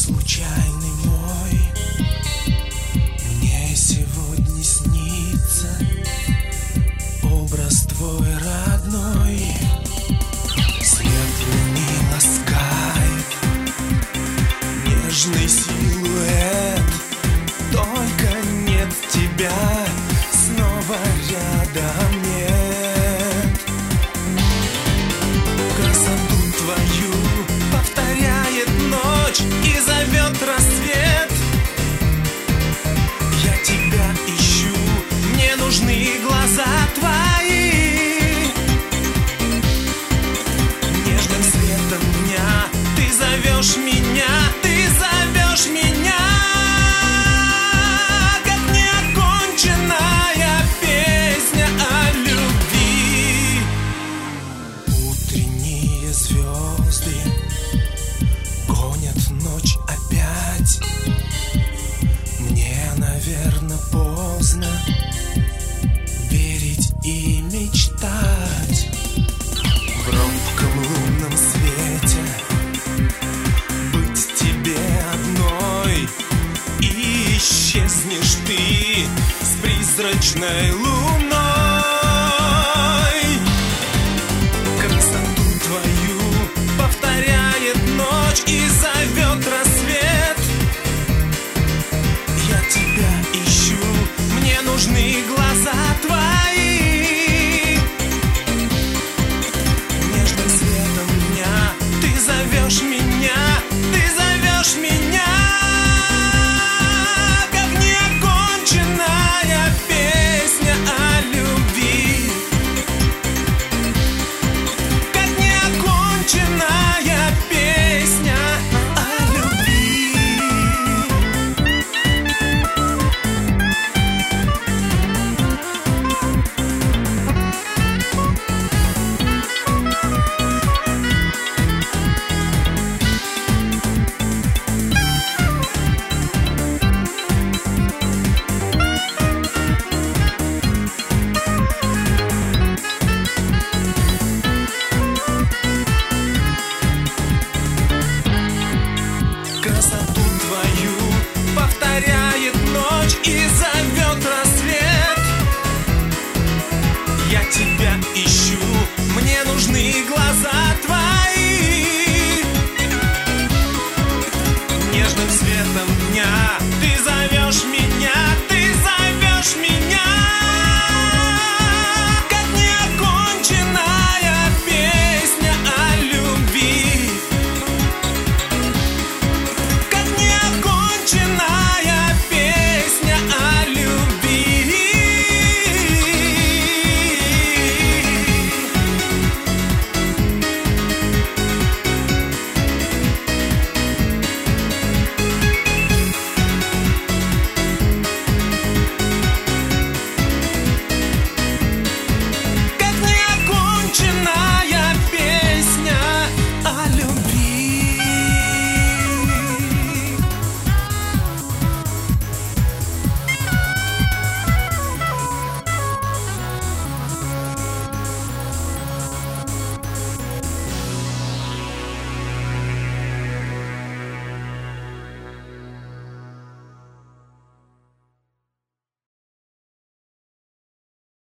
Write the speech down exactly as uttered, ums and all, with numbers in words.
случайный мой, мне сегодня снится образ твой родной. Свет луны ласкает нежный силуэт, только нет тебя снова рядом нет. Красоту твою повторяет ночь и зовет рассвет. Я тебя ищу, мне нужны глаза твои. Нежным светом дня ты зовешь меня, ты зовешь меня. Звезды гонят ночь опять. Мне, наверное, поздно верить и мечтать. В робком лунном свете быть тебе одной, и исчезнешь ты с призрачной луной. И зовет рассвет. Я тебя ищу, мне нужны глаза твои. Нежным светом дня ты зовешь меня, ты зовешь меня. Как неоконченная песня о любви, как неоконченная песня. Красоту твою повторяю.